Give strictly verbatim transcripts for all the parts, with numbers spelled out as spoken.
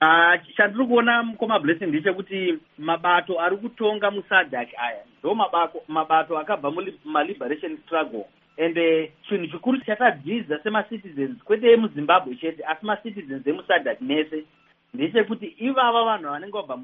Uh, chandiri kuona mukoma blessing ndechekuti mabato ari kutonga musadhak aya ndo mabato, mabato akabva muma-liberation struggle ende chinhu chikuru chatadzidza semacitizens kwete emuzimbabwe chete asi macitizens emusadhak mese ndechekuti ivava vanhu vanenge vabva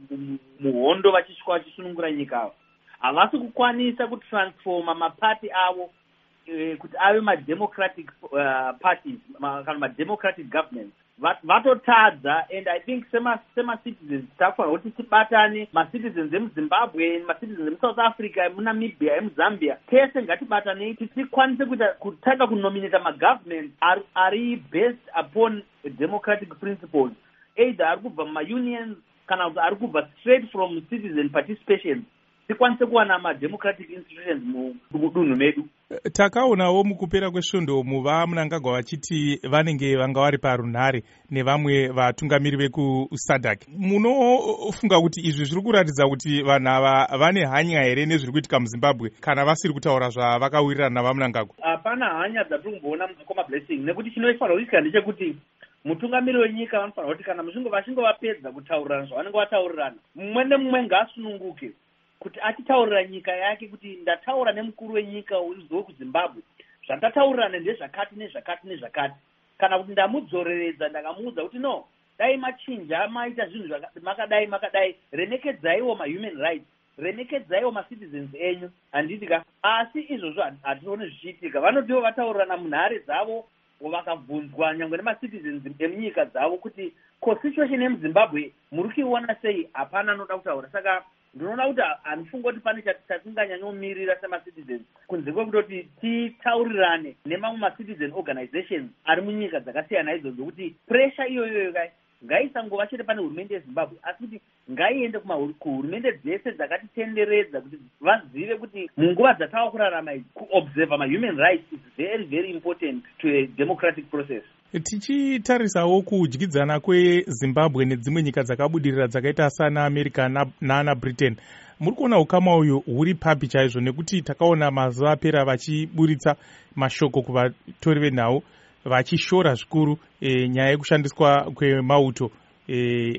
muhondo vachisvika vachisunungura nyika avo havasi kukwanisa kutransforma mapati avo eh, kuti ave mademocratic uh, parties ma, kana mademocratic governments vatotadza and I think semacitizens takufanira kuti tibatane macitizens emuzimbabwe macitizens emusouth africa emunamibia emuzambia tese ngatibatanei tikwanise kutanga kunominata magovernment ari, ari based upon democratic principles either ari kubva mumaunions kana kuti ari kubva straight from citizen participation tikwanise kuwana mademocratic institutions mudunhu medu. Takaonawo mukupera kwesvondo muva munangagwa vachiti vanenge vanga vari parunhare nevamwe vatungamiri vekusadhak. Munofunga kuti izvi zviri kuratidza kuti vanhu ava vane hanya here nezviri kuitika muzimbabwe kana vasiri kutaura zvavakawirirana navamunangagwa? Hapana hanya dzatiri kumboona mukoma blessing nekuti chinofanira kuitika ndechekuti mutungamiri wenyika vanofanira kuti kana musvingo vashingo vapedza kutaurirana zvavanenge vataurirana mumwe nemumwe ngaasununguke kuti atitaurira nyika yake kuti ndataura nemukuru wenyika uziwe kuzimbabwe zvatataurana ndezvakati nezvakati nezvakati kana kuti ndamudzoreredza ndakamuudza kuti no dai machinja maita zvinhu makadai makadai remekedzaiwo mahuman rights remekedzaiwo macitizens enyu handitika asi izvozvo hatione zvichiitika vanotiwo vataurirana munhare dzavo vakabvunzwa nyangwe nemacitizens emunyika dzavo kuti constitution yemuzimbabwe muri kuiona sei hapana anoda kutaura saka ndinoona kuti hanifunga kuti pane chatinganyanyomirira semacitizens kunze kwekutoti titaurirane nemamwe macitizen organizations ari munyika dzakasiyana idzodzo kuti pressure iyoyoyo kai ngaisangova chete pane hurumende yezimbabwe asi kuti ngaiende kuhurumende dzese dzakatitenderedza kuti vazive kuti munguva dzatava kurarama idzi kuobserva mahuman rights is very very important to a democratic process. Tichitarisawo kudyidzana kwezimbabwe nedzimwe nyika dzakabudirira dzakaita sana America naana Britain, muri kuona ukama uyu huri papi chaizvo nekuti takaona mazuva apera vachiburitsa mashoko kuvatori venhau vachishora zvikuru e, nyaya yekushandiswa kwemauto e,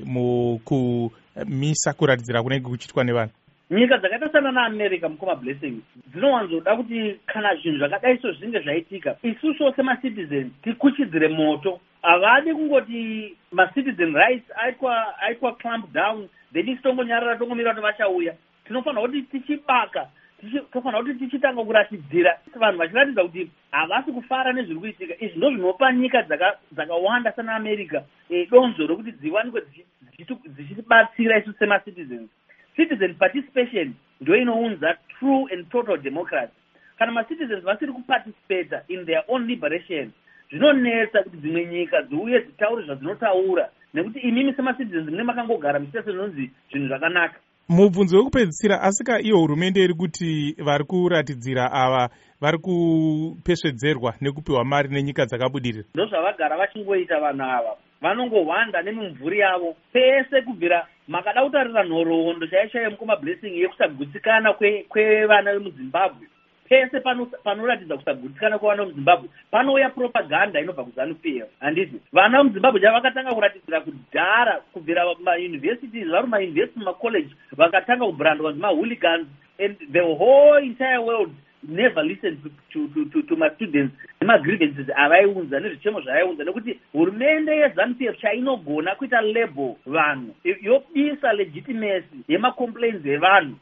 mukumisa kuratidzira kunenge kuchiitwa nevanhu. Nyika dzakaita sana naAmerica mukoma blessing dzinowanzoda kuti kana zvinhu zvakadai so zvinge zvaitika isusu semacitizens tikuchidzire moto. Havadi kungoti macitizen rights aitwa aitwa clamp down then isitongonyarara tongomira kuti vachauya. Tinofanira kuti tichibaka tinofanira kuti tichitanga kuratidzira vanhu vachiratidza kuti havasi kufara nezviri kuitika. Izvi ndo zvinopa nyika dzakawanda sana America e, donzo rokuti dziwanikwe dzichitibatsira isu semacitizens. Citizen participation ndio inounza true and total democracy. Kana macitizens vasiri kuparticipate in their own liberation zvinonetsa kuti dzimwe nyika dziuye dzitaure zvadzinotaura nekuti imimi semacitizens mune makangogara muchitese zvinonzi zvinhu zvakanaka. Mubvunzo wekupedzisira asika iyo hurumende iri kuti vari kuratidzira ava vari kupesvedzerwa nekupiwa mari nenyika dzakabudirira. Ndo zvavagara vachingoita vanhu ava vanongohwanda nemimvuri yavo pese kubvira makada kutarira nhoroondo chaichaiyo mukoma blessing yekusagutsikana kwevana kwe vemuzimbabwe pese panoratidza kusagutsikana kwevana vemuzimbabwe panouya propaganda inobva kuZANU P F. Handiti vana vemuzimbabwe javakatanga kuratidzira kudhara kubvira mauniversities vari mauniversity macollege vakatanga kubrandwa nemahooligans and the whole entire world never listened to, to, to, to, to my students nemagrievances avaiunza nezvichemo zvavaiunza nekuti hurumende yeZANU P F chainogona kuita label vanhu yobisa legitimacy yemacomplaints evanhu